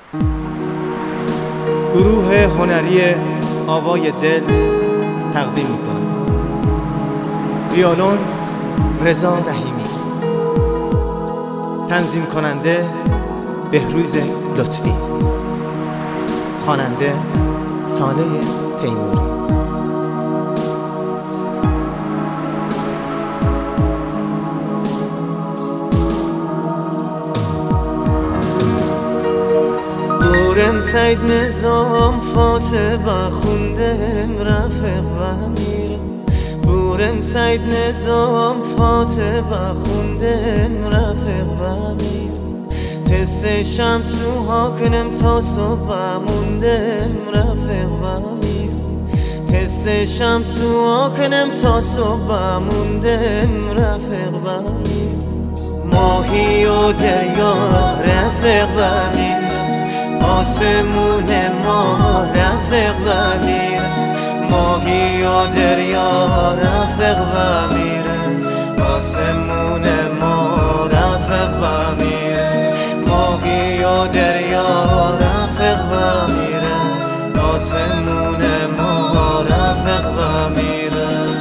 گروه هنری آوای دل تقدیم می‌کند. ویولون رضا رحیمی، تنظیم کننده بهروز لطفی، خواننده صالح تیموری. بورم سید نظام فاتحه خوندم رفیق و میرم. بورم سید نظام فاتحه خوندم رفیق و میرم. تست شمس رو ها کنم تا صبح موندم رفیق و میرم. تست شمس رو ها کنم تا صبح موندم رفیق و میرم. ماهی و دریا رفیق و میرم. آسمون ما رفیق و میره. ماهی و دریا رفیق و میره. آسمون ما رفیق و میره. ماهی و دریا رفیق و میره. آسمون ما رفیق و میره.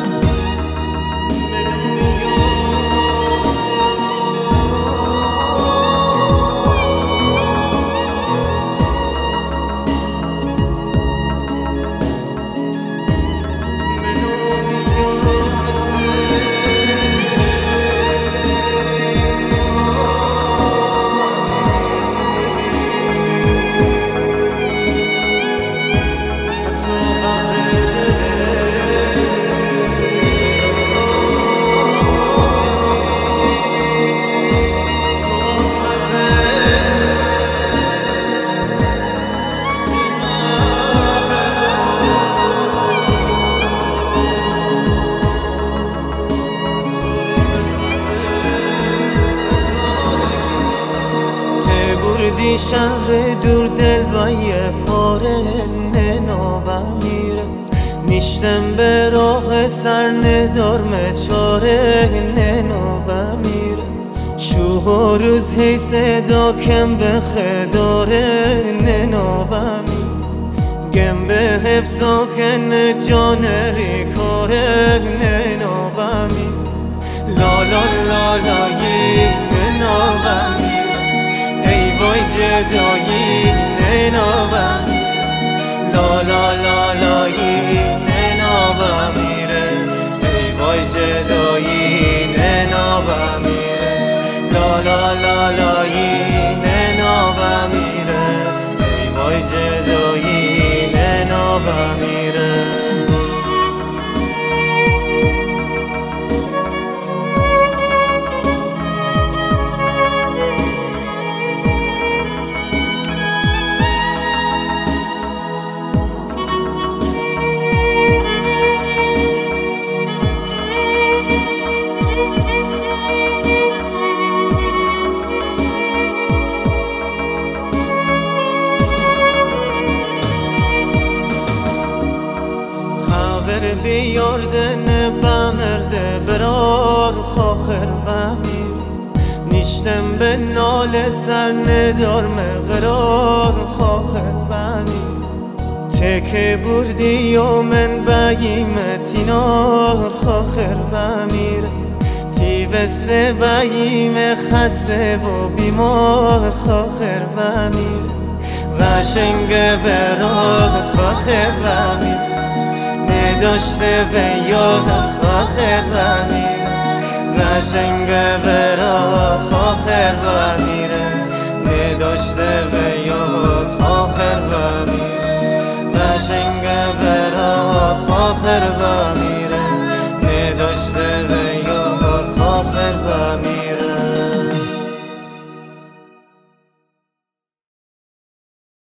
دی شهر دور دل و یه پاره ننابم میره. میشتم به راه سر ندارم چاره ننابم میره. شوه و روز هی صدا کم به خداره ننابم میره. گم به حفظا کن جان ریکاره ننابم میره. لالا لالایی ننابم میره. ای وای جدایی ننابم. لالا لالایی ننابم میره. ای وای جدایی ننابم میره. لالا لالایی ننابم میره. ای وای جدایی ننابم میره. بیاردن بمرده برار خاخر بمیر. نیشتم به نال سر ندارم قرار خاخر بمیر. تکه بردی و من بگیمت اینار خاخر بمیر. تیوسه بگیم خسته و بیمار خاخر بمیر. قشنگ برار خاخر بمیر. نداشته به یاد خاخر و میره. قشنگ برات خاخر و میره. نداشته به